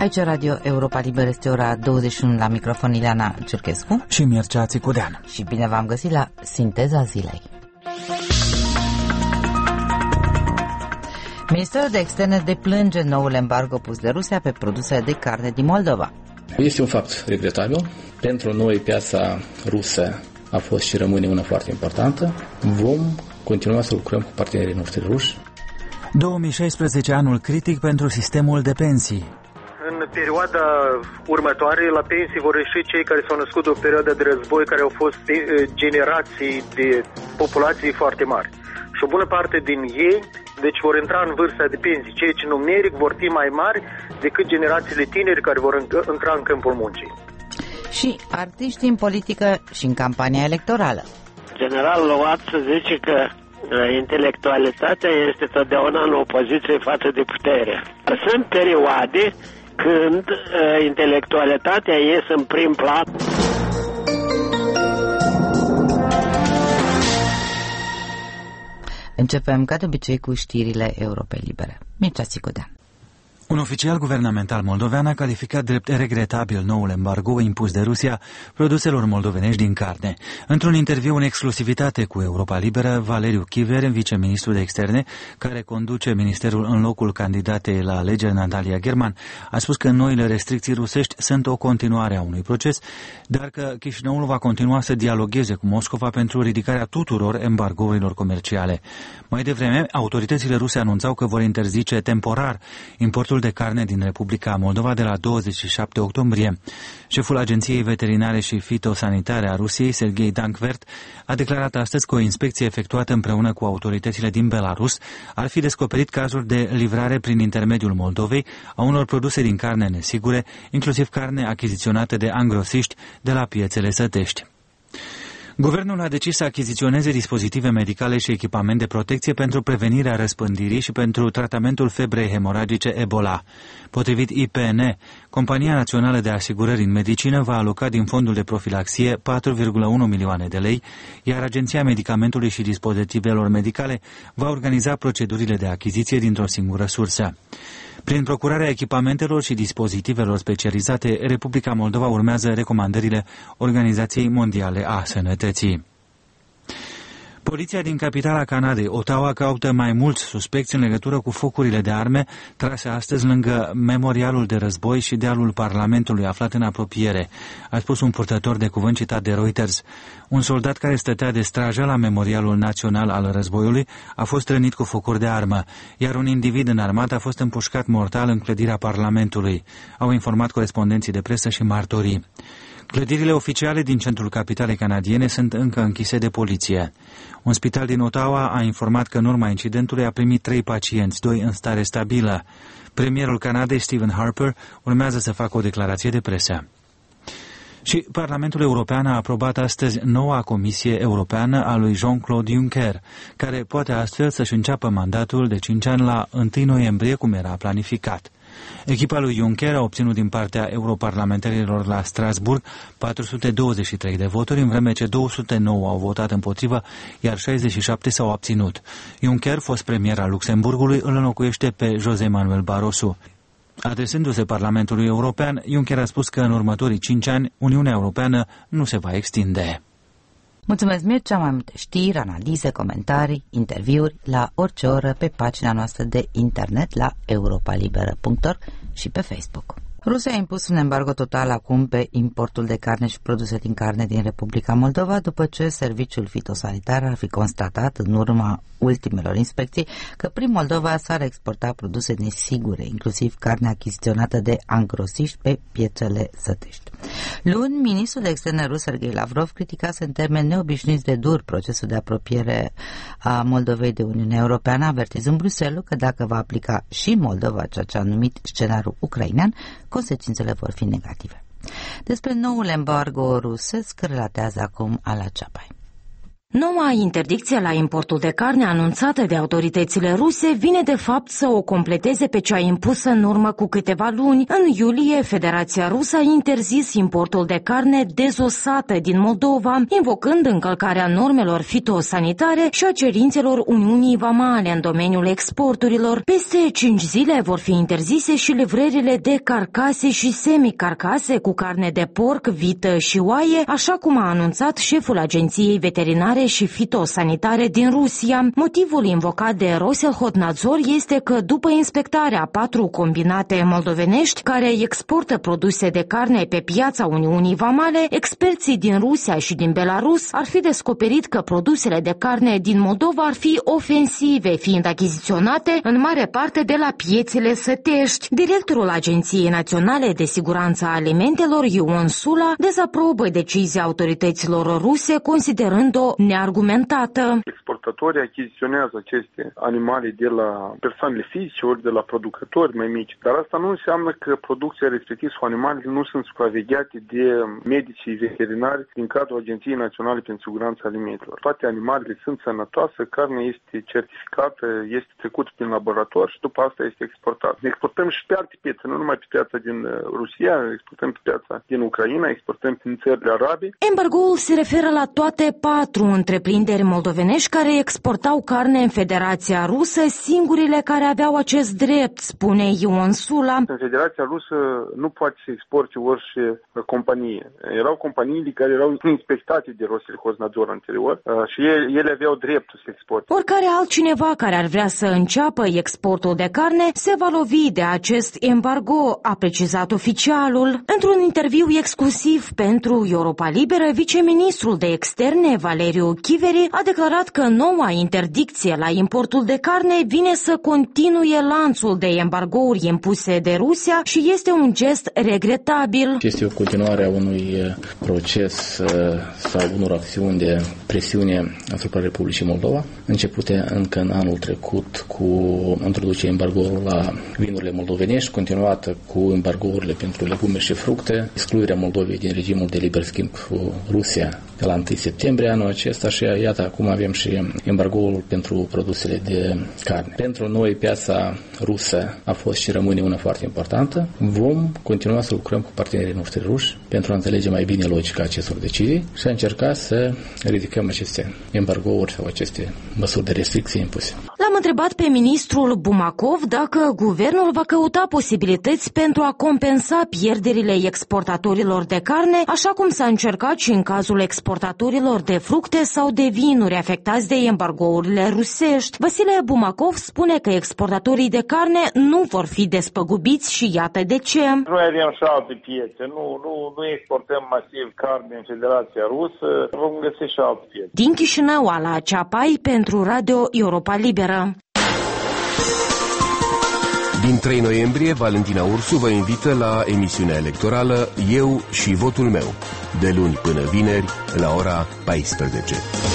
Aici Radio Europa Liberă, este ora 21, la microfon Ileana Ciurchescu și Mircea Țicudean. Și bine v-am găsit la Sinteza Zilei. Ministerul de Externe deplânge noul embargo pus de Rusia pe produsele de carne din Moldova. Este un fapt regretabil. Pentru noi piața rusă a fost și rămâne una foarte importantă. Vom continua să lucrăm cu partenerii noștri ruși. 2016, anul critic pentru sistemul de pensii. În perioada următoare, la pensii vor ieși cei care s-au născut de o perioadă de război, care au fost generații de populații foarte mari. Și o bună parte din ei, deci, vor intra în vârsta de pensii. Cei ce numeric vor fi mai mari decât generațiile tineri care vor intra în câmpul muncii. Și artiștii în politică și în campania electorală. General Loatsu zice că intelectualitatea este totdeauna în opoziție față de putere. Sunt perioade când intelectualitatea iese în prim plan. Începem, ca de obicei, cu știrile Europei Libere. Mircea Țicudean. Un oficial guvernamental moldovean a calificat drept regretabil noul embargo impus de Rusia produselor moldovenești din carne. Într-un interviu în exclusivitate cu Europa Liberă, Valeriu Chiver, viceministru de externe, care conduce ministerul în locul candidatei la alegeri, Natalia German, a spus că noile restricții rusești sunt o continuare a unui proces, dar că Chișinăul va continua să dialogueze cu Moscova pentru ridicarea tuturor embargourilor comerciale. Mai devreme, autoritățile ruse anunțau că vor interzice temporar importul de carne din Republica Moldova de la 27 octombrie. Șeful Agenției Veterinare și Fitosanitare a Rusiei, Serghei Dankvert, a declarat astăzi că o inspecție efectuată împreună cu autoritățile din Belarus ar fi descoperit cazuri de livrare prin intermediul Moldovei a unor produse din carne nesigure, inclusiv carne achiziționată de angrosiști de la piețele sătești. Guvernul a decis să achiziționeze dispozitive medicale și echipament de protecție pentru prevenirea răspândirii și pentru tratamentul febrei hemoragice Ebola. Potrivit IPN, Compania Națională de Asigurări în Medicină va aloca din fondul de profilaxie 4,1 milioane de lei, iar Agenția Medicamentului și Dispozitivelor Medicale va organiza procedurile de achiziție dintr-o singură sursă. Prin procurarea echipamentelor și dispozitivelor specializate, Republica Moldova urmează recomandările Organizației Mondiale a Sănătății. Poliția din capitala Canadei, Ottawa, caută mai mulți suspecți în legătură cu focurile de arme trase astăzi lângă memorialul de război și dealul Parlamentului aflat în apropiere, a spus un purtător de cuvânt citat de Reuters. Un soldat care stătea de strajă la Memorialul Național al Războiului a fost rănit cu focuri de armă, iar un individ înarmat a fost împușcat mortal în clădirea Parlamentului, au informat corespondenții de presă și martorii. Clădirile oficiale din centrul capitalei canadiene sunt încă închise de poliție. Un spital din Ottawa a informat că în urma incidentului a primit 3 pacienți, 2 în stare stabilă. Premierul Canadei, Stephen Harper, urmează să facă o declarație de presă. Și Parlamentul European a aprobat astăzi noua Comisie Europeană a lui Jean-Claude Juncker, care poate astfel să-și înceapă mandatul de 5 ani la 1 noiembrie, cum era planificat. Echipa lui Juncker a obținut din partea europarlamentarilor la Strasbourg 423 de voturi, în vreme ce 209 au votat împotrivă, iar 67 s-au abținut. Juncker, fost premier al Luxemburgului, îl înlocuiește pe José Manuel Barroso. Adresându-se Parlamentului European, Juncker a spus că în următorii 5 ani Uniunea Europeană nu se va extinde. Mulțumesc, Mircea, mai multe știri, analize, comentarii, interviuri la orice oră pe pagina noastră de internet la europalibera.org și pe Facebook. Rusia a impus un embargo total acum pe importul de carne și produse din carne din Republica Moldova, după ce serviciul fitosanitar ar fi constatat, în urma ultimelor inspecții, că prin Moldova s-ar exporta produse nesigure, inclusiv carne achiziționată de angrosiști pe piețele sătești. Luni, ministrul de externe rus, Serghei Lavrov, criticase în termeni neobișnuiți de dur procesul de apropiere a Moldovei de Uniunea Europeană, avertizând Bruxelles că dacă va aplica și Moldova ceea ce a numit scenariul ucrainean, consecințele vor fi negative. Despre noul embargo rusesc relatează acum Ala Ceapai. Noua interdicție la importul de carne anunțată de autoritățile ruse vine de fapt să o completeze pe cea impusă în urmă cu câteva luni. În iulie, Federația Rusă a interzis importul de carne dezosată din Moldova, invocând încălcarea normelor fitosanitare și a cerințelor Uniunii Vamale în domeniul exporturilor. Peste 5 zile vor fi interzise și livrările de carcase și semicarcase cu carne de porc, vită și oaie, așa cum a anunțat șeful Agenției Veterinare și fitosanitare din Rusia. Motivul invocat de Roselhotnadzor este că după inspectarea 4 combinate moldovenești care exportă produse de carne pe piața Uniunii Vamale, experții din Rusia și din Belarus ar fi descoperit că produsele de carne din Moldova ar fi ofensive, fiind achiziționate în mare parte de la piețele sătești. Directorul Agenției Naționale de Siguranță a Alimentelor, Ion Sula, dezaprobă decizia autorităților ruse, considerând-o neargumentată. Exportatorii achiziționează aceste animale de la persoanele fizice ori de la producători mai mici, dar asta nu înseamnă că producția respectiv sau animalele nu sunt supravegheate de medicii veterinari din cadrul Agenției Naționale pentru Siguranța Alimentelor. Toate animalele sunt sănătoase, carnea este certificată, este trecută prin laborator și după asta este exportată. Exportăm și pe alte piețe, nu numai pe piața din Rusia, exportăm pe piața din Ucraina, exportăm prin țările arabe. Embargoul se referă la toate 4 întreprinderi moldovenești care exportau carne în Federația Rusă, singurile care aveau acest drept, spune Ion Sula. În Federația Rusă nu poate să exporte orice companie. Erau companiile care erau inspectate de Roselhotnadzor anterior și ele aveau dreptul să exporte. Oricare altcineva care ar vrea să înceapă exportul de carne se va lovi de acest embargo, a precizat oficialul. Într-un interviu exclusiv pentru Europa Liberă, viceministrul de externe, Valeriu Chiveri, a declarat că noua interdicție la importul de carne vine să continue lanțul de embargouri impuse de Rusia și este un gest regretabil. Este o continuare a unui proces sau unor acțiuni de presiune asupra Republicii Moldova, începute încă în anul trecut cu introducerea embargoului la vinurile moldovenești, continuată cu embargourile pentru legume și fructe, excluderea Moldovei din regimul de liber schimb cu Rusia de la 1 septembrie anul acesta și iată acum avem și embargoul pentru produsele de carne. Pentru noi piața rusă a fost și rămâne una foarte importantă. Vom continua să lucrăm cu partenerii noștri ruși pentru a înțelege mai bine logica acestor decizii și a încerca să ridicăm aceste embargouri sau aceste măsuri de restricție impuse. L-am întrebat pe ministrul Bumakov dacă guvernul va căuta posibilități pentru a compensa pierderile exportatorilor de carne, așa cum s-a încercat și în cazul exportatorilor de fructe sau de vinuri afectați de embargourile rusești. Vasile Bumakov spune că exportatorii de carne nu vor fi despăgubiți și iată de ce. Noi avem și alte piețe, nu exportăm masiv carne în Federația Rusă, vom găsi și alte piețe. Din Chișinău, Ala Ceapai, pentru Radio Europa Liberă. Din 3 noiembrie, Valentina Ursu vă invită la emisiunea electorală Eu și votul meu, de luni până vineri, la ora 14.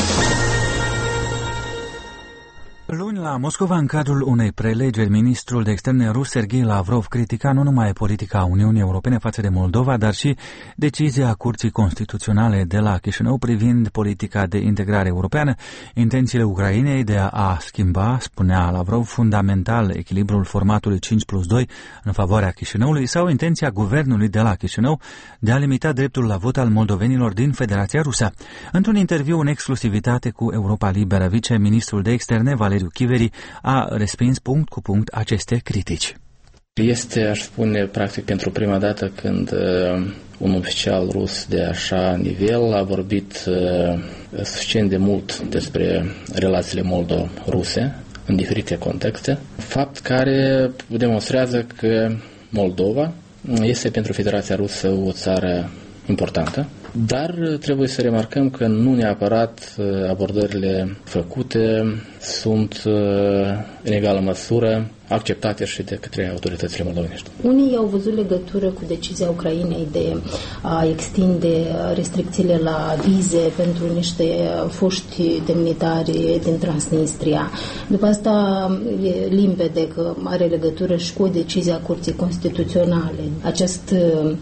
Luni la Moscova, în cadrul unei prelegeri, ministrul de externe rus Sergei Lavrov critica nu numai politica Uniunii Europene față de Moldova, dar și decizia Curții Constituționale de la Chișinău privind politica de integrare europeană, intențiile Ucrainei de a schimba, spunea Lavrov, fundamental echilibrul formatului 5+2 în favoarea Chișinăului sau intenția guvernului de la Chișinău de a limita dreptul la vot al moldovenilor din Federația Rusă. Într-un interviu în exclusivitate cu Europa Liberă, viceministrul de externe Valeriu Chiveri a respins punct cu punct aceste critici. Este, aș spune, practic pentru prima dată când un oficial rus de așa nivel a vorbit suficient de mult despre relațiile moldo-ruse în diferite contexte, fapt care demonstrează că Moldova este pentru Federația Rusă o țară importantă, dar trebuie să remarcăm că nu neapărat abordările făcute sunt în egală măsură acceptate și de către autoritățile moldovenești. Unii au văzut legătură cu decizia Ucrainei de a extinde restricțiile la vize pentru niște foști demnitari din Transnistria. După asta e limpede că are legătură și cu decizia Curții Constituționale. Acest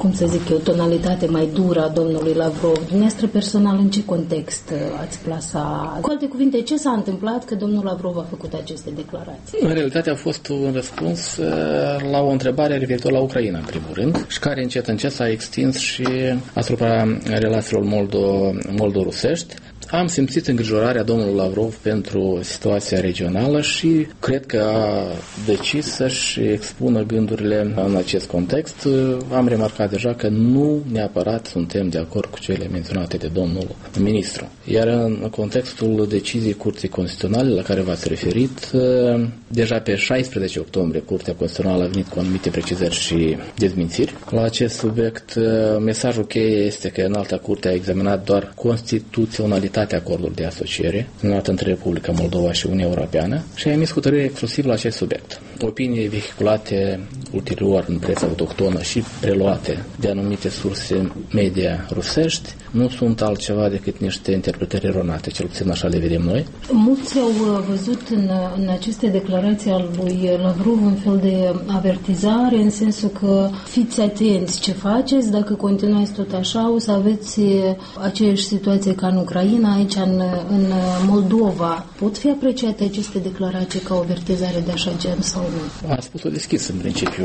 cum să zic eu, tonalitate mai dură a domnului Lavrov. Dumneavoastră personal, în ce context ați plasa? Cu alte cuvinte, ce s-a întâmplat că domnul Lavrov a făcut aceste declarații? În realitate a fost un răspuns la o întrebare referitor la Ucraina, în primul rând, și care încet s-a extins și asupra relațiilor moldo-rusești. Am simțit îngrijorarea domnului Lavrov pentru situația regională și cred că a decis să-și expună gândurile în acest context. Am remarcat deja că nu neapărat suntem de acord cu cele menționate de domnul ministru. Iar în contextul deciziei Curții Constituționale la care v-ați referit, deja pe 16 octombrie Curtea Constituțională a venit cu anumite precizări și dezmințiri. La acest subiect, mesajul cheie este că Înalta Curte a examinat doar constituționalitatea acordului de asociere semnat între Republica Moldova și Uniunea Europeană și a emis hotărâri exclusiv la acest subiect. Opinii vehiculate ulterior în presa autohtonă și preluate de anumite surse media rusești nu sunt altceva decât niște interpretări eronate, cel puțin așa le vedem noi. Mulți au văzut în aceste declarații al lui Lavrov un fel de avertizare, în sensul că fiți atenți ce faceți, dacă continuați tot așa o să aveți aceeași situație ca în Ucraina, aici în Moldova. Pot fi apreciate aceste declarații ca o avertizare de așa gen sau nu? Am spus-o deschis în principiu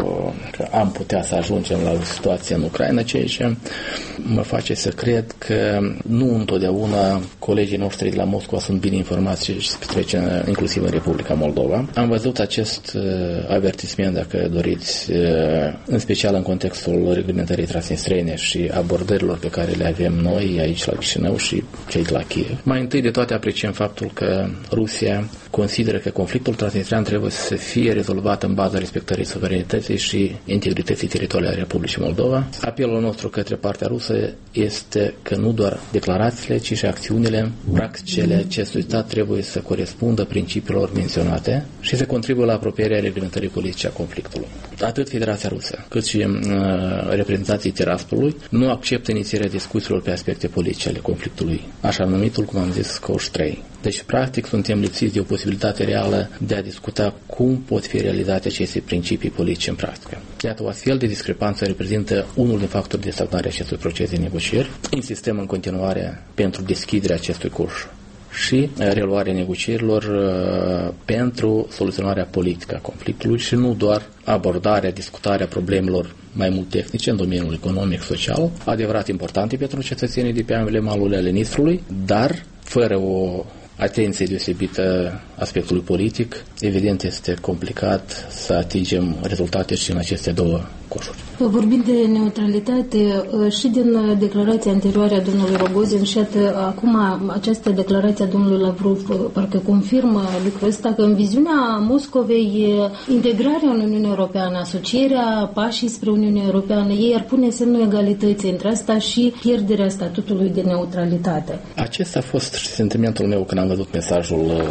că am putea să ajungem la o situație în Ucraina, ceea ce mă face să cred că nu întotdeauna colegii noștri de la Moscova sunt bine informați ce se petrece inclusiv în Republica Moldova. Am văzut acest avertisment, dacă doriți, în special în contextul reglementării transnistrene și abordărilor pe care le avem noi aici la Chișinău și cei de la Kiev. Mai întâi de toate apreciem faptul că Rusia consideră că conflictul transnistrean trebuie să fie rezolvat în baza respectării suverenității și integrității teritoriale a Republicii Moldova. Apelul nostru către partea rusă este că nu doar declarațiile, ci și acțiunile, practicile acestui stat trebuie să corespundă principiilor menționate și să contribuie la apropierea reglementării politice a conflictului. Atât Federația Rusă, cât și reprezentanții Tiraspolului nu acceptă inițierea discuțiilor pe aspecte politice ale conflictului, așa numitul, cum am zis, Coș 3. Deci, practic, suntem lipsiți de o posibilitate reală de a discuta cum pot fi realizate aceste principii politice în practică. Iată, o astfel de discrepanță reprezintă unul din factorii de stagnare acestui proces de negocieri. Insistăm în continuare pentru deschiderea acestui coș și reluarea negocierilor pentru soluționarea politică a conflictului și nu doar abordarea, discutarea problemelor mai mult tehnice în domeniul economic, social, adevărat importante pentru cetățenii de pe ambele maluri ale Nistrului, dar fără o atenție deosebită aspectului politic, evident este complicat să atingem rezultate și în aceste două coșuri. Vorbind de neutralitate, și din declarația anterioară a domnului Rogozin și acum această declarație a domnului Lavrov parcă confirmă lucrul ăsta, că în viziunea Moscovei integrarea în Uniunea Europeană, asocierea, pașii spre Uniunea Europeană, ei ar pune semnul egalității între asta și pierderea statutului de neutralitate. Acesta a fost și sentimentul meu când am văzut mesajul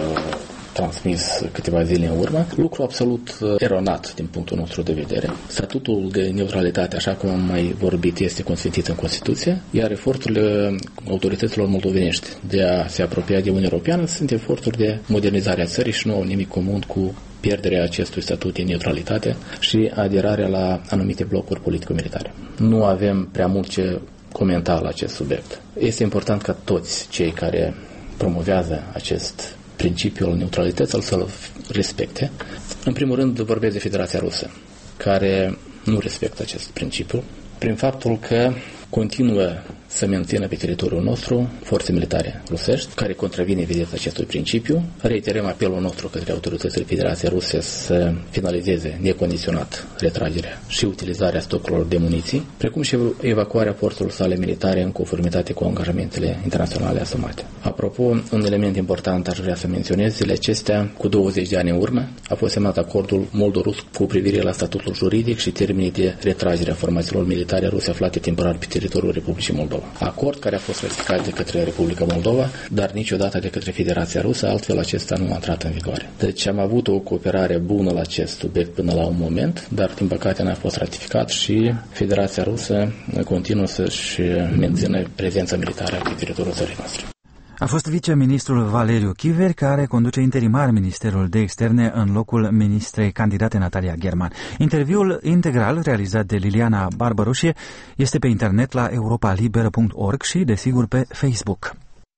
transmis câteva zile în urmă, lucru absolut eronat din punctul nostru de vedere. Statutul de neutralitate, așa cum am mai vorbit, este consfințit în Constituție, iar eforturile autorităților moldovenești de a se apropia de Uniunea Europeană sunt eforturi de modernizare a țării și nu au nimic comun cu pierderea acestui statut de neutralitate și aderarea la anumite blocuri politico-militare. Nu avem prea mult ce comenta la acest subiect. Este important ca toți cei care promovează acest principiul neutralității să-l respecte. În primul rând vorbesc de Federația Rusă, care nu respectă acest principiu, prin faptul că continuă să mențină pe teritoriul nostru forțe militare rusești, care contravine evident acestui principiu. Reiterăm apelul nostru către autoritățile Federației Ruse să finalizeze necondiționat retragerea și utilizarea stocurilor de muniții, precum și evacuarea forțelor sale militare în conformitate cu angajamentele internaționale asumate. Apropo, un element important aș vrea să menționez, zilele acestea, cu 20 de ani în urmă, a fost semnat acordul moldo-rus cu privire la statutul juridic și termenii de retragere a formațiilor militare ruse aflate temporar pe teritoriul Republicii Moldova. Acord care a fost ratificat de către Republica Moldova, dar niciodată de către Federația Rusă, altfel acesta nu a intrat în vigoare. Deci am avut o cooperare bună la acest subiect până la un moment, dar din păcate n-a fost ratificat și Federația Rusă continuă să-și mențină prezența militară pe teritoriul țării noastre. A fost viceministrul Valeriu Chiveri, care conduce interimar Ministerul de Externe în locul ministrei candidate Natalia German. Interviul integral realizat de Liliana Barbăroșie este pe internet la europalibera.org și, desigur, pe Facebook.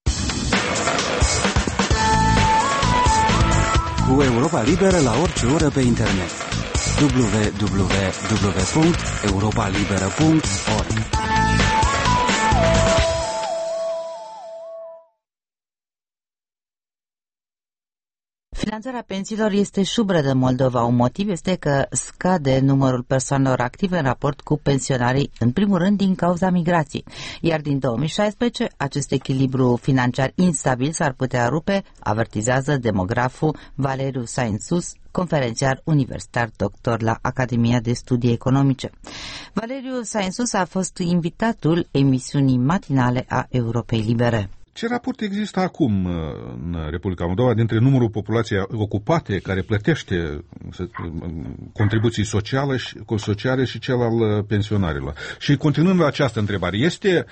Cu Europa Liberă la orice oră pe internet. www.europalibera.org. Finanțarea pensiilor este șubră în Moldova. Un motiv este că scade numărul persoanelor active în raport cu pensionarii, în primul rând din cauza migrației. Iar din 2016, acest echilibru financiar instabil s-ar putea rupe, avertizează demograful Valeriu Sainsus, conferențiar universitar doctor la Academia de Studii Economice. Valeriu Sainsus a fost invitatul emisiunii matinale a Europei Libere. Ce raport există acum în Republica Moldova dintre numărul populației ocupate care plătește contribuții sociale și cel al pensionarilor? Și continuând la această întrebare, este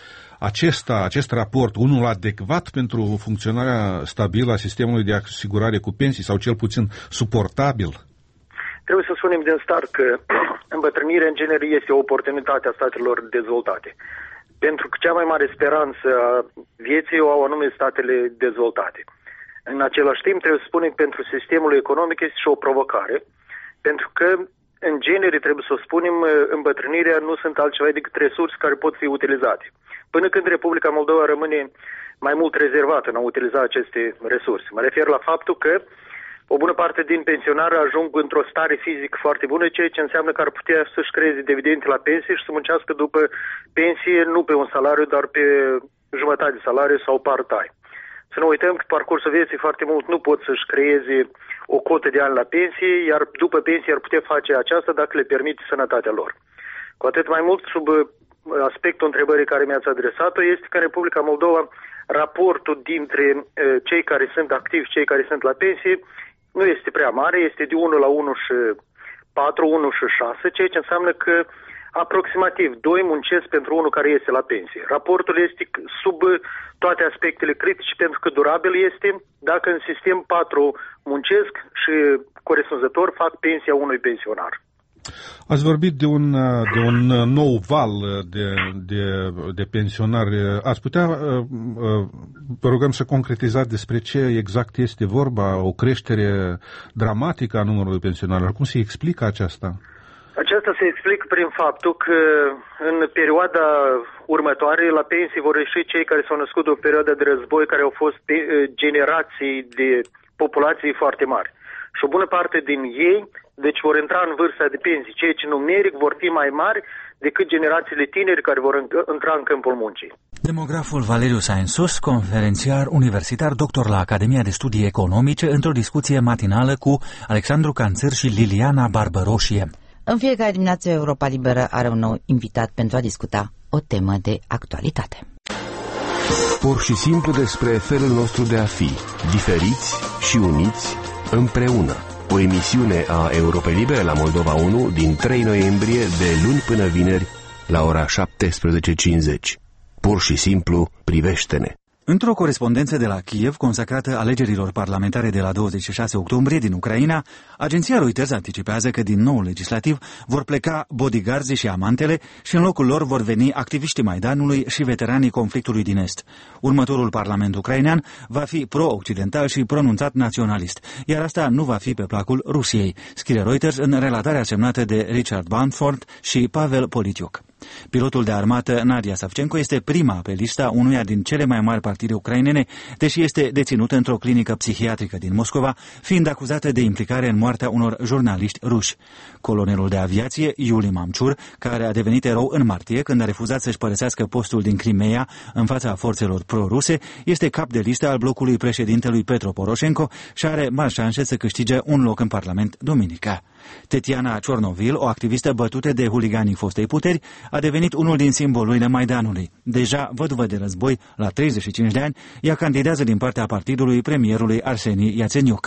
acest raport unul adecvat pentru funcționarea stabilă a sistemului de asigurare cu pensii sau cel puțin suportabil? Trebuie să spunem din start că îmbătrânirea în genere este o oportunitate a statelor dezvoltate. Pentru că cea mai mare speranță a vieții o au anume statele dezvoltate. În același timp, trebuie să spunem că pentru sistemul economic este și o provocare, pentru că, în genere, trebuie să o spunem, îmbătrânirea nu sunt altceva decât resurse care pot fi utilizate. Până când Republica Moldova rămâne mai mult rezervată în a utiliza aceste resurse. Mă refer la faptul că o bună parte din pensionari ajung într-o stare fizică foarte bună, ceea ce înseamnă că ar putea să-și creeze dividende la pensie și să muncească după pensie, nu pe un salariu, dar pe jumătate de salariu sau part-time. Să nu uităm că parcursul vieții foarte mult nu pot să-și creeze o cotă de ani la pensie, iar după pensie ar putea face aceasta dacă le permite sănătatea lor. Cu atât mai mult, sub aspectul întrebării care mi-ați adresat-o, este că în Republica Moldova raportul dintre cei care sunt activi și cei care sunt la pensie nu este prea mare, este de 1 la 1 și 4, 1 și 6, ceea ce înseamnă că aproximativ 2 muncesc pentru unul care iese la pensie. Raportul este sub toate aspectele critice pentru că durabil este dacă în sistem 4 muncesc și corespunzător fac pensia unui pensionar. Ați vorbit de un nou val de pensionari. Ați putea, vă rugăm să concretizați despre ce exact este vorba, o creștere dramatică a numărului pensionarilor. Cum se explică aceasta? Aceasta se explică prin faptul că în perioada următoare la pensii vor ieși cei care s-au născut în perioada de război, care au fost generații de populații foarte mari. Și o bună parte din ei, deci vor intra în vârsta de pensii, ceea ce numeric vor fi mai mari decât generațiile tineri care vor intra în câmpul muncii. Demograful Valeriu Sainsus, conferențiar universitar, doctor la Academia de Studii Economice, într-o discuție matinală cu Alexandru Canțăr și Liliana Barbăroșie. În fiecare dimineață Europa Liberă are un nou invitat pentru a discuta o temă de actualitate. Pur și simplu despre felul nostru de a fi, diferiți și uniți împreună. O emisiune a Europei Libere la Moldova 1 din 3 noiembrie de luni până vineri la ora 17:50. Pur și simplu privește-ne. Într-o corespondență de la Kiev, consacrată alegerilor parlamentare de la 26 octombrie din Ucraina, agenția Reuters anticipează că din nou legislativ vor pleca bodyguards și amantele și în locul lor vor veni activiștii Maidanului și veteranii conflictului din Est. Următorul parlament ucrainean va fi pro-occidental și pronunțat naționalist, iar asta nu va fi pe placul Rusiei, scrie Reuters în relatarea semnată de Richard Bamford și Pavel Politiuk. Pilotul de armată Nadia Savchenko este prima pe lista unuia din cele mai mari partide ucrainene, deși este deținută într-o clinică psihiatrică din Moscova, fiind acuzată de implicare în moartea unor jurnaliști ruși. Colonelul de aviație, Iuli Mamciur, care a devenit erou în martie când a refuzat să-și părăsească postul din Crimea în fața forțelor pro-ruse, este cap de listă al blocului președintelui Petro Poroșenko și are mari șanse să câștige un loc în Parlament duminica. Tetiana Ciornovil, o activistă bătută de huliganii fostei puteri, a devenit unul din simbolurile Maidanului. Deja văduvă de război, la 35 de ani, ea candidează din partea partidului premierului Arseni Iațeniuc.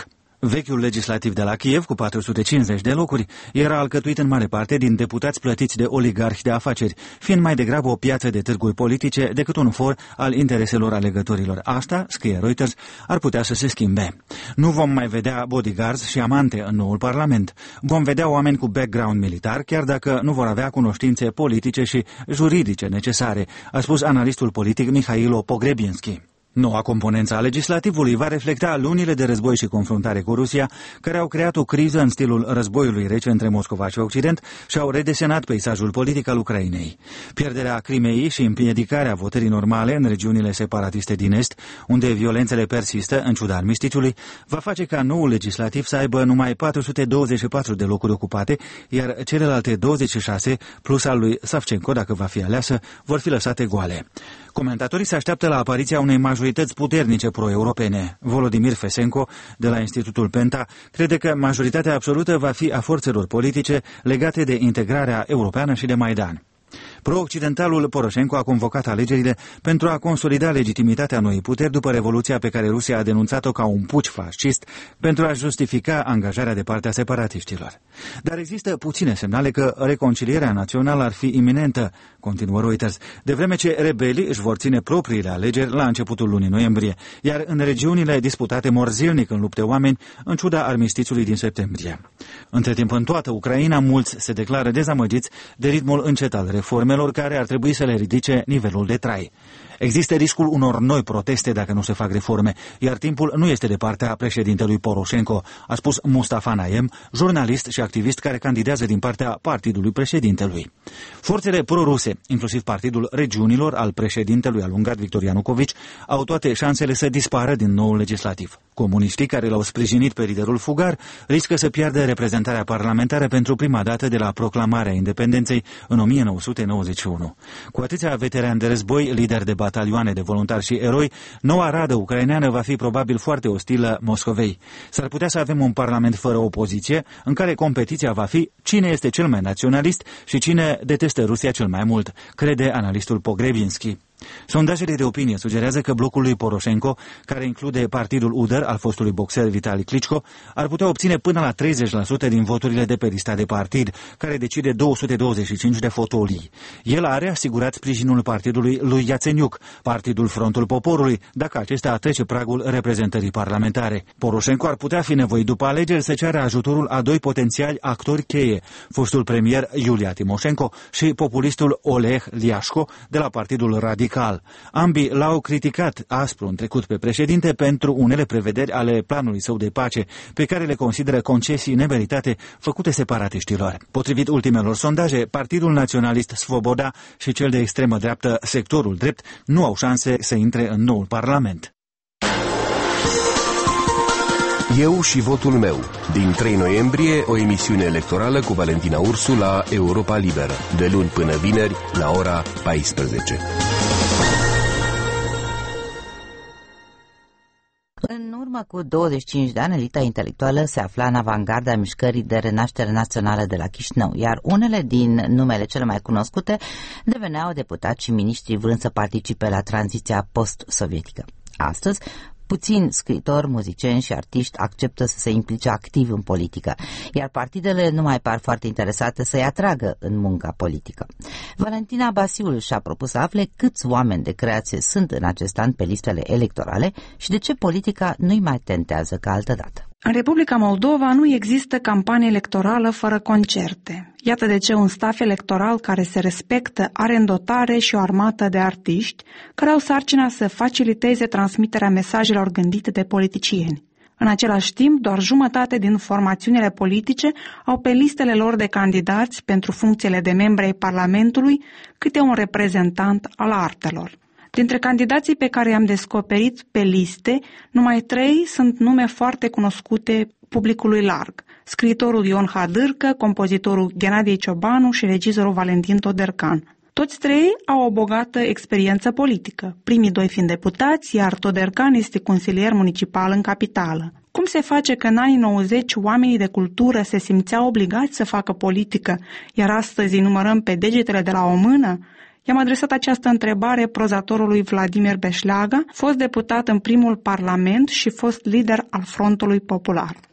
Vechiul legislativ de la Kiev, cu 450 de locuri, era alcătuit în mare parte din deputați plătiți de oligarhi de afaceri, fiind mai degrabă o piață de târguri politice decât un for al intereselor alegătorilor. Asta, scrie Reuters, ar putea să se schimbe. Nu vom mai vedea bodyguards și amante în noul parlament. Vom vedea oameni cu background militar, chiar dacă nu vor avea cunoștințe politice și juridice necesare, a spus analistul politic Mihailo Pogrebinski. Noua componență a legislativului va reflecta lunile de război și confruntare cu Rusia, care au creat o criză în stilul războiului rece între Moscova și Occident și au redesenat peisajul politic al Ucrainei. Pierderea Crimeei și împiedicarea votării normale în regiunile separatiste din Est, unde violențele persistă în ciuda armistițiului, va face ca noul legislativ să aibă numai 424 de locuri ocupate, iar celelalte 26, plus al lui Savchenko, dacă va fi aleasă, vor fi lăsate goale. Comentatorii se așteaptă la apariția unei majorități puternice pro-europene. Volodymyr Fesenko, de la Institutul Penta, crede că majoritatea absolută va fi a forțelor politice legate de integrarea europeană și de Maidan. Pro-occidentalul Poroșenko a convocat alegerile pentru a consolida legitimitatea noii puteri după revoluția pe care Rusia a denunțat-o ca un puci fascist pentru a justifica angajarea de partea separatiștilor. Dar există puține semnale că reconcilierea națională ar fi iminentă, continuă Reuters, de vreme ce rebelii își vor ține propriile alegeri la începutul lunii noiembrie, iar în regiunile disputate mor zilnic în lupte oameni, în ciuda armistițiului din septembrie. Între timp, în toată Ucraina, mulți se declară dezamăgiți de ritmul încet al reformelor care ar trebui să le ridice nivelul de trai. Există riscul unor noi proteste dacă nu se fac reforme, iar timpul nu este de partea președintelui Poroșenko, a spus Mustafa Naem, jurnalist și activist care candidează din partea partidului președintelui. Forțele proruse, inclusiv Partidul Regiunilor al președintelui alungat Victor Ianucovici, au toate șansele să dispară din noul legislativ. Comuniștii care l-au sprijinit pe liderul fugar riscă să piardă reprezentarea parlamentară pentru prima dată de la proclamarea independenței în 1991. Cu atâția veterani de război, lideri de batalioane de voluntari și eroi, noua radă ucraineană va fi probabil foarte ostilă Moscovei. S-ar putea să avem un parlament fără opoziție, în care competiția va fi cine este cel mai naționalist și cine detestă Rusia cel mai mult, crede analistul Pogrebinski. Sondajele de opinie sugerează că blocul lui Poroșenko, care include partidul UDER al fostului boxer Vitali Klitschko, ar putea obține până la 30% din voturile de pe lista de partid, care decide 225 de fotolii. El are asigurat sprijinul partidului lui Iațeniuc, Partidul Frontul Poporului, dacă acesta trece pragul reprezentării parlamentare. Poroșenko ar putea fi nevoit după alegeri să ceară ajutorul a doi potențiali actori cheie, fostul premier Iulia Timoșenko și populistul Oleg Liașko de la Partidul Radical. Ambii l-au criticat aspru în trecut pe președinte pentru unele prevederi ale planului său de pace, pe care le consideră concesii nemeritate făcute separatiștilor. Potrivit ultimelor sondaje, Partidul Naționalist Svoboda și cel de extremă dreaptă Sectorul Drept nu au șanse să intre în noul parlament. Eu și votul meu. Din 3 noiembrie, o emisiune electorală cu Valentina Ursu la Europa Liberă, de luni până vineri, la ora 14. În urmă cu 25 de ani, elita intelectuală se afla în avangarda mișcării de renaștere națională de la Chișinău, iar unele din numele cele mai cunoscute deveneau deputați și miniștri vrând să participe la tranziția post-sovietică. Astăzi, puțini scriitori, muzicieni și artiști acceptă să se implice activ în politică, iar partidele nu mai par foarte interesate să-i atragă în munca politică. Valentina Basiul și-a propus să afle câți oameni de creație sunt în acest an pe listele electorale și de ce politica nu-i mai tentează ca altădată. În Republica Moldova nu există campanie electorală fără concerte. Iată de ce un staf electoral care se respectă are în dotare și o armată de artiști care au sarcina să faciliteze transmiterea mesajelor gândite de politicieni. În același timp, doar jumătate din formațiunile politice au pe listele lor de candidați pentru funcțiile de membri ai Parlamentului câte un reprezentant al artelor. Dintre candidații pe care i-am descoperit pe liste, numai 3 sunt nume foarte cunoscute publicului larg. Scriitorul Ion Hadârcă, compozitorul Ghenadie Ciobanu și regizorul Valentin Todercan. Toți 3 au o bogată experiență politică, primii 2 fiind deputați, iar Todercan este consilier municipal în capitală. Cum se face că în anii 90 oamenii de cultură se simțeau obligați să facă politică, iar astăzi îi numărăm pe degetele de la o mână? I-am adresat această întrebare prozatorului Vladimir Beșleaga, fost deputat în primul parlament și fost lider al Frontului Popular.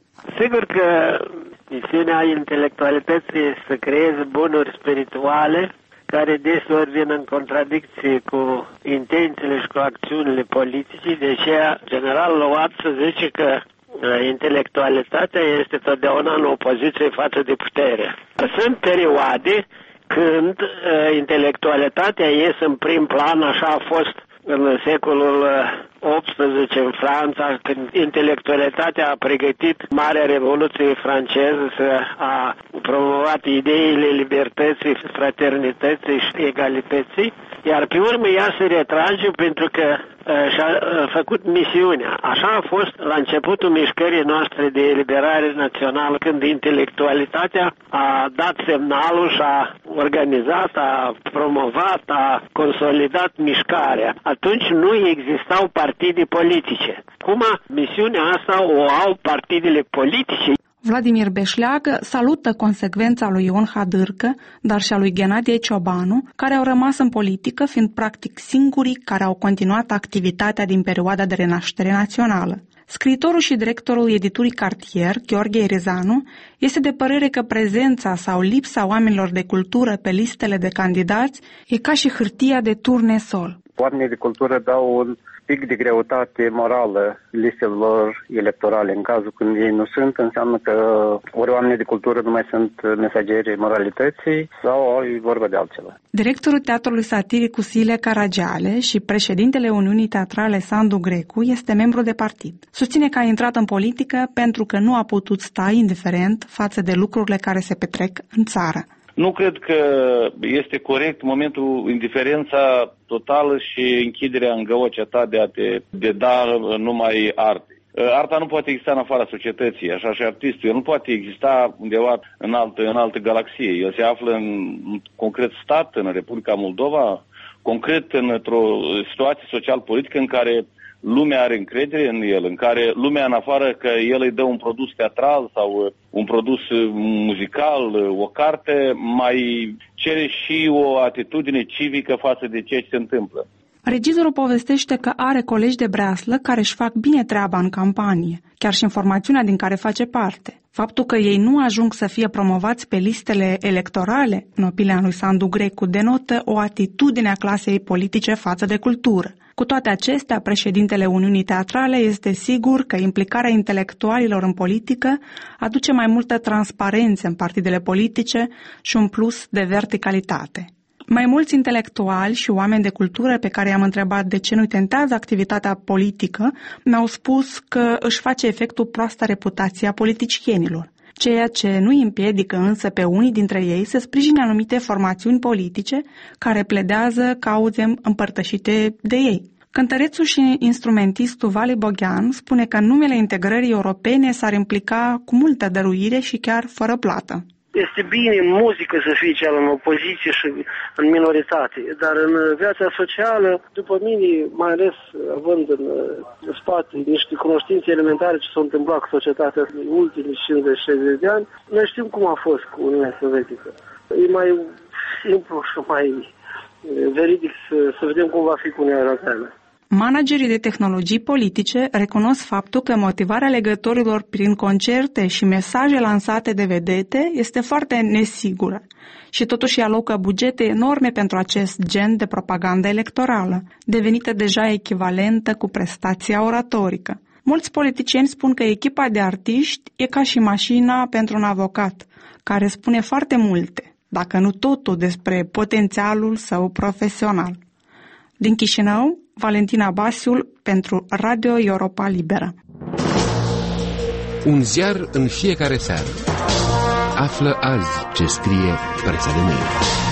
Sigur că misiunea intelectualității este să creeze bunuri spirituale care deseori vin în contradicție cu intențiile și cu acțiunile politice. De aceea, general Loatță zice că intelectualitatea este totdeauna în opoziție față de putere. Sunt perioade când intelectualitatea iese în prim plan, așa a fost în secolul XVIII în Franța, când intelectualitatea a pregătit Marea Revoluție franceză, a promovat ideile libertății, fraternității și egalității, iar pe urmă ea se retrage pentru că și-a făcut misiunea. Așa a fost la începutul mișcării noastre de eliberare națională, când intelectualitatea a dat semnalul și a organizat, a promovat, a consolidat mișcarea. Atunci nu existau partide politice. Cum misiunea asta o au partidele politice. Vladimir Beșleagă salută consecvența lui Ion Hadârcă, dar și a lui Ghenadie Ciobanu, care au rămas în politică, fiind practic singurii care au continuat activitatea din perioada de renaștere națională. Scriitorul și directorul editurii Cartier, Gheorghe Erizanu, este de părere că prezența sau lipsa oamenilor de cultură pe listele de candidați e ca și hârtia de turnesol. Oamenii de cultură dau un pic de greutate morală listelor electorale. În cazul când ei nu sunt, înseamnă că ori oamenii de cultură nu mai sunt mesagerii moralității sau e vorba de altceva. Directorul Teatrului Satiric Sile Caragiale și președintele Uniunii Teatrale Sandu Grecu este membru de partid. Susține că a intrat în politică pentru că nu a putut sta indiferent față de lucrurile care se petrec în țară. Nu cred că este corect momentul indiferența totală și închiderea în găocea ta de a te da numai arte. Arta nu poate exista în afara societății, așa și artistul. El nu poate exista undeva în altă galaxie. El se află în concret stat, în Republica Moldova, concret într-o situație social-politică în care lumea are încredere în el, în care lumea în afară că el îi dă un produs teatral sau un produs muzical, o carte, mai cere și o atitudine civică față de ceea ce se întâmplă. Regizorul povestește că are colegi de breaslă care își fac bine treaba în campanie, chiar și în formațiunea din care face parte. Faptul că ei nu ajung să fie promovați pe listele electorale, în opinia lui Sandu Grecu, denotă o atitudine a clasei politice față de cultură. Cu toate acestea, președintele Uniunii Teatrale este sigur că implicarea intelectualilor în politică aduce mai multă transparență în partidele politice și un plus de verticalitate. Mai mulți intelectuali și oameni de cultură pe care i-am întrebat de ce nu tentează activitatea politică mi-au spus că își face efectul proasta reputație a politicienilor, ceea ce nu îi împiedică însă pe unii dintre ei să sprijine anumite formațiuni politice care pledează cauze împărtășite de ei. Cântărețul și instrumentistul Vali Boghean spune că în numele integrării europene s-ar implica cu multă dăruire și chiar fără plată. Este bine în muzică să fii cel în opoziție și în minoritate, dar în viața socială, după mine, mai ales având în spate niște cunoștințe elementare ce s-au întâmplat cu societatea în ultimii 50-60 de ani, noi știm cum a fost cu Uniunea Sovietică. E mai simplu și mai veridic să vedem cum va fi cu Uniunea Europeană. Managerii de tehnologii politice recunosc faptul că motivarea legătorilor prin concerte și mesaje lansate de vedete este foarte nesigură și totuși alocă bugete enorme pentru acest gen de propagandă electorală, devenită deja echivalentă cu prestația oratorică. Mulți politicieni spun că echipa de artiști e ca și mașina pentru un avocat, care spune foarte multe, dacă nu totul, despre potențialul său profesional. Din Chișinău, Valentina Basiul pentru Radio Europa Liberă. Un ziar în fiecare seară. Află azi ce scrie presa de mâine.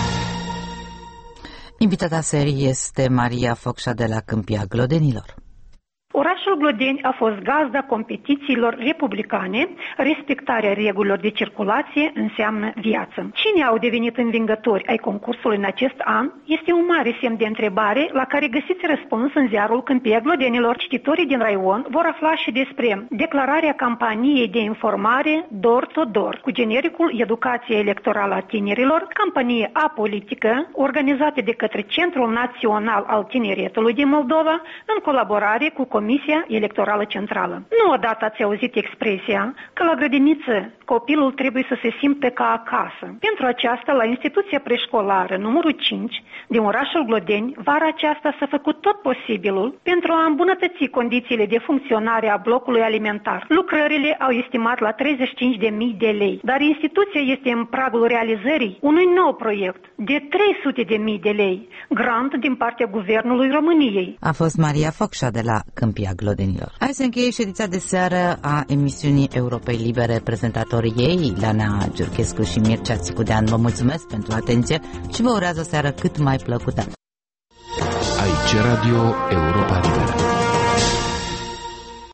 Invitata serii este Maria Focșa de la Câmpia Glodenilor. Orașul Glodeni a fost gazda competițiilor republicane. Respectarea regulilor de circulație înseamnă viață. Cine au devenit învingători ai concursului în acest an este un mare semn de întrebare la care găsiți răspuns în ziarul Câmpia Glodenilor. Cititorii din raion vor afla și despre declararea campaniei de informare Door-to-Door cu genericul Educația electorală a tinerilor, campanie apolitică organizată de către Centrul Național al Tineretului din Moldova în colaborare cu Comisia Comisia Electorală Centrală. Nu odată ați auzit expresia că la grădiniță copilul trebuie să se simtă ca acasă. Pentru aceasta, la instituția preșcolară numărul 5 din orașul Glodeni, vara aceasta s-a făcut tot posibilul pentru a îmbunătăți condițiile de funcționare a blocului alimentar. Lucrările au estimat la 35.000 de lei, dar instituția este în pragul realizării unui nou proiect de 300.000 de lei, grant din partea Guvernului României. A fost Maria Focșa de la Câmpia Glodenilor. Hai să încheie ședința de seară a emisiunii Europei Libere. Prezentatorii ei, Ileana Giurchescu și Mircea Țicudean, vă mulțumesc pentru atenție și vă urează o seară cât mai plăcută. Aici Radio Europa Liberă.